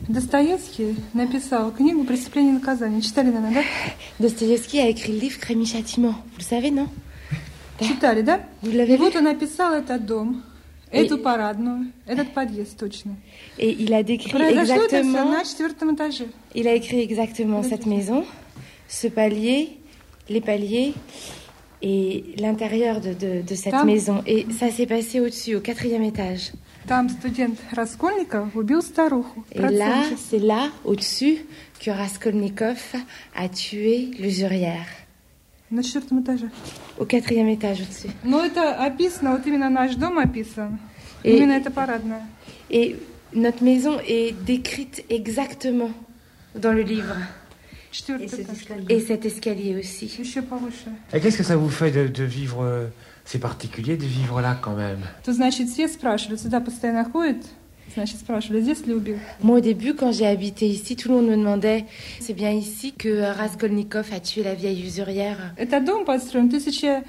Достоевский написал книгу «Преступление и наказание». Читали, наверное, да? Dostoïevski a écrit le livre Crime et Châtiment. Vous le savez, non? Читали, да? Vous l'avez И lu? вот он описал этот дом, эту парадную, этот подъезд точно. Et il a décrit Произошло это все exactement... на 4-м этаже. Il a écrit exactement cette maison, ce palier, les paliers et l'intérieur de cette Там- maison. Et ça s'est passé au-dessus, au 4e étage. Там студент Раскольников убил старуху. Et là, c'est là, au-dessus, que Raskolnikov a tué l'usurière. На 4-м этаже. Au 4e étage au-dessus. Но это описано, вот именно наш дом описан. И- Именно это парадная. Et notre maison est décrite exactement dans le livre. 4-й этаж. Et cet escalier aussi. Еще повыше. Et qu'est-ce que ça vous fait de vivre... c'est particulier de vivre là quand même. То значит, все спрашивали, сюда постоянно ходят, значит, спрашивали, здесь ли убил? Moi, au début, quand j'ai habité ici, tout le monde me demandait « C'est bien ici que Raskolnikov a tué la vieille usurière ?» Этот дом построен в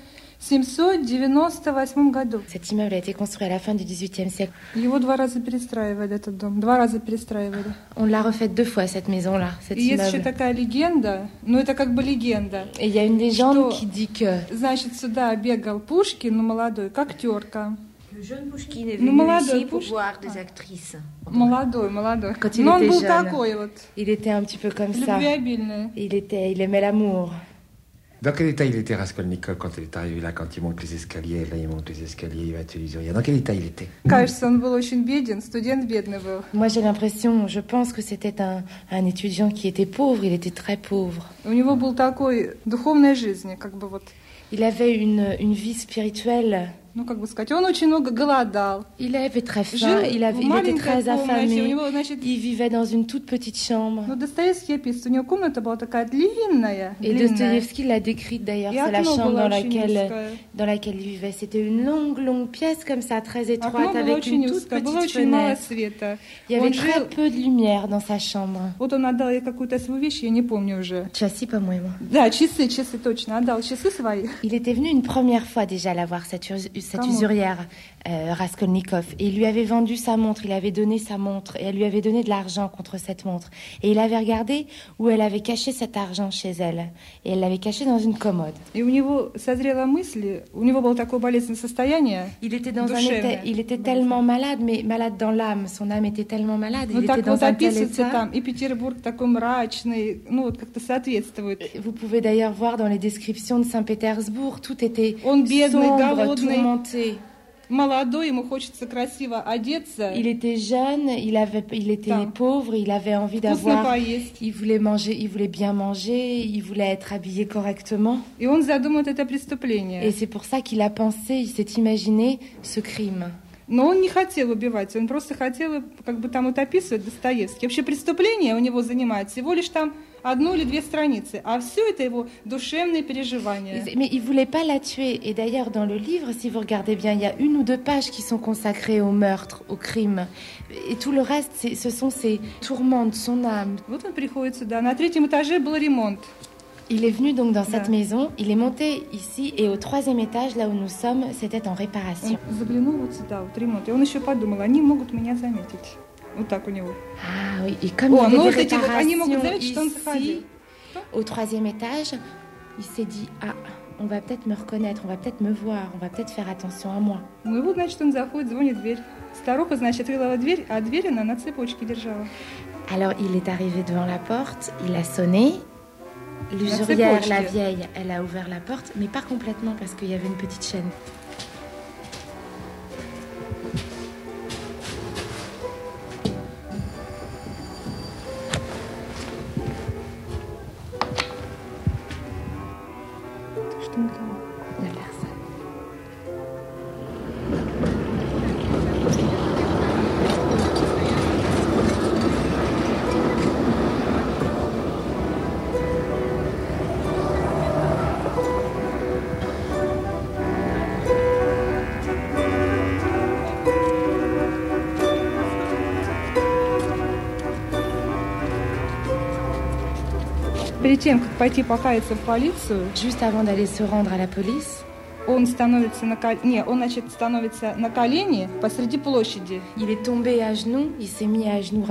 1798 году. Cet immeuble a été construit à la fin du XVIIIe siècle. Его 2 раза перестраивали, этот дом. 2 раза перестраивали. On l'a refait 2 fois, cette maison-là, cet И есть еще immeuble. такая легенда, ну это как бы легенда. Et il y a une légende Что? qui dit que Значит, сюда бегал Пушкин, ну молодой, как актерка. Le jeune Pouchkine est Ну, venu молодой ici pour Пушкин. voir des actrices. Молодой. Quand il Но он était был jeune. такой вот, il était un petit peu comme ça. любвеобильный. Il aimait l'amour. Dans quel état il était Raskolnikov quand il est arrivé là, quand il monte les escaliers, là il monte les escaliers, il va tuer l'usurière. Dans quel état il était? Кажется, он был очень беден, студент бедный был. Moi, j'ai l'impression, je pense que c'était un étudiant qui était pauvre, il était très pauvre. У него был такой духовной жизни, как бы вот, Il avait une vie spirituelle. ну как бы сказать, он очень много голодал. Il avait très faim, Жил il в était маленькой très комнате, у affamé. него, значит, Il vivait dans une toute petite chambre. ну Достоевский описывает, у него комната была такая длинная, Et длинная. Dostoïevski l'a décrite d'ailleurs, И c'est la окно chambre было очень узкое. dans laquelle il vivait. C'était une longue pièce comme ça, très Окно étroite, было avec очень une toute узкое, было petite очень мало fenêtre. света. Il y avait Он très жил, peu de lumière dans sa chambre. вот он отдал ей какую-то свою вещь, я не помню уже. Chassis, pas moi. Да, часы точно, отдал часы свои. Il était venu une première fois déjà la voir, cette Comment? usurière, Raskolnikov. Et il lui avait vendu sa montre, il avait donné sa montre, et elle lui avait donné de l'argent contre cette montre. Et il avait regardé où elle avait caché cet argent chez elle. Et elle l'avait caché dans une commode. И у него созрела мысль, у него было такое болезненное состояние. Il était dans Душевная. il était tellement malade, mais malade dans l'âme. Son âme était tellement malade. Ну Il так était вот dans un tel описывается état. там, и Петербург такой мрачный, ну вот как-то соответствует. Vous pouvez d'ailleurs voir dans les descriptions de Saint-Pétersbourg, tout était Он бедный, sombre, голодный, tourmenté. молодой, ему хочется красиво одеться, Il était jeune, il était Там. pauvre, il avait envie вкусно d'avoir, поесть. il voulait manger, il voulait bien manger, il voulait être habillé correctement. И он задумает это преступление. Et c'est pour ça qu'il a pensé, il s'est imaginé ce crime. Но он не хотел убивать, он просто хотел, как бы там вот описывает Достоевский. Вообще преступление у него занимает всего лишь там 1 или 2 страницы, а все это его душевные переживания. Mais il voulait pas la tuer. Et d'ailleurs, dans le livre, si vous regardez bien, il y a 1 ou 2 pages qui sont consacrées au meurtre, au crime. Et tout le reste, ce sont ses tourments de son âme. Вот он приходит сюда. На 3-м этаже был ремонт. Il est venu donc dans cette Да. maison, il est monté ici et au 3e étage, là où nous sommes, c'était en réparation. Он заглянул вот сюда, вот ремонт. И он еще подумал, они могут меня заметить. Вот так у него. Ah oui, et comme О, il y ну avait вот des эти вот, они могут réparations заметить, что он заходил. ici, au 3e étage, il s'est dit, ah, on va peut-être me reconnaître, on va peut-être me voir, on va peut-être faire attention à moi. Ну и вот, значит, он заходит, звонит в дверь. Старуха, значит, открыла дверь, а дверь она на цепочке держала. Alors il est arrivé devant la porte, il a sonné. L'usurière, la vieille, elle a ouvert la porte, mais pas complètement parce qu'il y avait une petite chaîne. Что никого. Il y a personne. Перед тем, как пойти покаяться в полицию, Juste avant d'aller se rendre à la police, он становится становится на колени посреди площади. il est tombé à genoux, il s'est mis à genoux